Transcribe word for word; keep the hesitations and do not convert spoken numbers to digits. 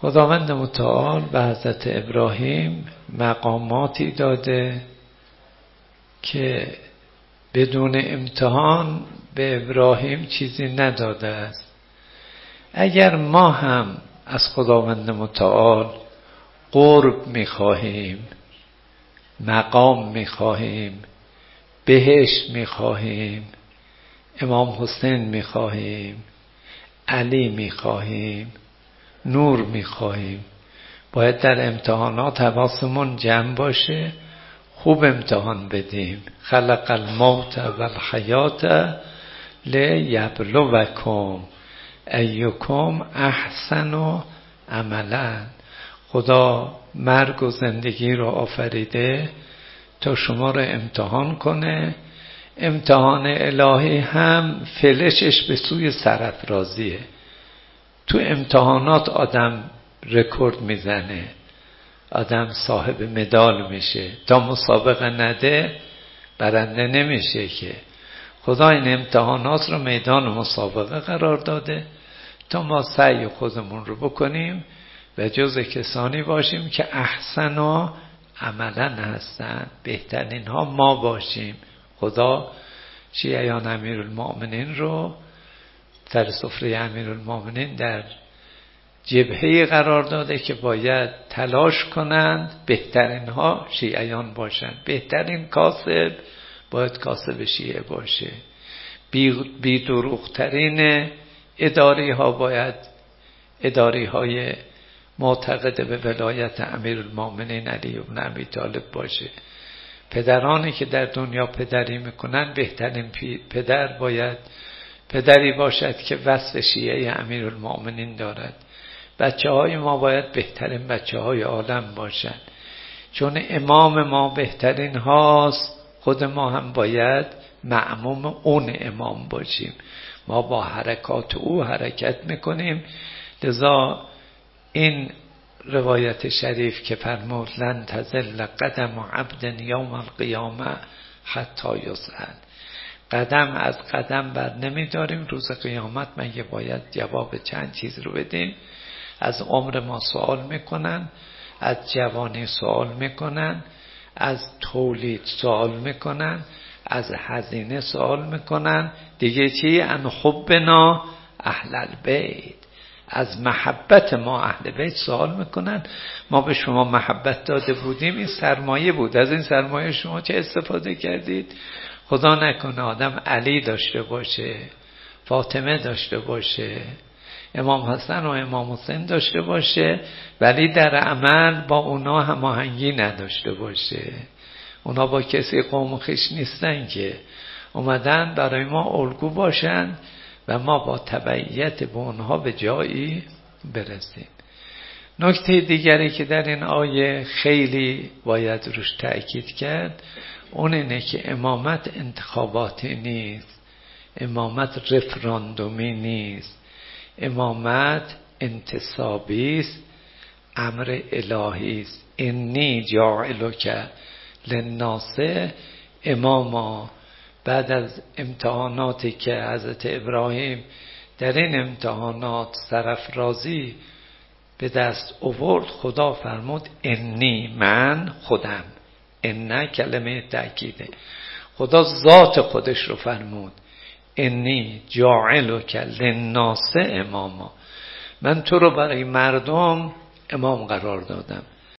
خداوند متعال به حضرت ابراهیم مقاماتی داده که بدون امتحان به ابراهیم چیزی نداده است. اگر ما هم از خداوند متعال قرب می‌خواهیم، مقام می‌خواهیم، بهشت می‌خواهیم، امام حسین می‌خواهیم، علی می‌خواهیم، نور می‌خواهیم، باید در امتحانات حواسمون جمع باشه، خوب امتحان بدیم. خلق الموت والحیات لیبلوکم ایکم احسن عملا. خدا مرگ و زندگی رو آفریده تا شما رو امتحان کنه. امتحان الهی هم فلشش به سوی سرافرازیه. تو امتحانات آدم رکورد میزنه، آدم صاحب مدال میشه. تا مسابقه نده برنده نمیشه که. خدا این امتحانات رو میدان مسابقه قرار داده تا ما سعی خودمون رو بکنیم و جز کسانی باشیم که احسن و عملا هستن، بهترین ها ما باشیم. خدا شیعیان امیرالمؤمنین رو سر سفره امیرالمؤمنین در جبهه قرار داده که باید تلاش کنند بهترین ها شیعیان باشند. بهترین کاسب باید کاسب شیعه باشه. بی, بی دروغترین اداری ها باید اداری های معتقد به ولایت امیرالمؤمنین علی بن ابی طالب باشه. پدرانی که در دنیا پدری میکنن بهترین پدر باید پدری باشد که وصف شیعه امیرالمؤمنین دارد. بچه های ما باید بهترین بچه های عالم باشند، چون امام ما بهترین هاست. خود ما هم باید معموم اون امام باشیم. ما با حرکات او حرکت میکنیم. لذا این روایت شریف که فرمود لن تزل قدم عبد یوم القیامه حتی یسأل، قدم از قدم بر نمیداریم روز قیامت مگه باید جواب چند چیز رو بدیم. از عمر ما سوال میکنن، از جوانی سوال میکنن، از تولید سوال میکنن، از هزینه سوال میکنن. دیگه چی؟ ان حبنا اهل البیت، از محبت ما اهل بیت سوال میکنن. ما به شما محبت داده بودیم، این سرمایه بود، از این سرمایه شما چه استفاده کردید؟ خدا نکنه آدم علی داشته باشه، فاطمه داشته باشه، امام حسن و امام حسین داشته باشه، ولی در عمل با اونا هماهنگی نداشته باشه. اونا با کسی قوم خویش نیستن که اومدن برای ما الگو باشن و ما با تبعیت به اونها به جایی برسیم. نکته دیگری که در این آیه خیلی باید روش تأکید کرد اون اینه که امامت انتخاباتی نیست، امامت رفراندومی نیست، امامت انتصابی است، امر الهی است. انی جاعلک للناس اماما. بعد از امتحاناتی که حضرت ابراهیم در این امتحانات سرافرازی به دست آورد، خدا فرمود انی، من خودم. ان کلمه تأکیده. خدا ذات خودش رو فرمود انی جاعلک للناس اماما، من تو رو برای مردم امام قرار دادم.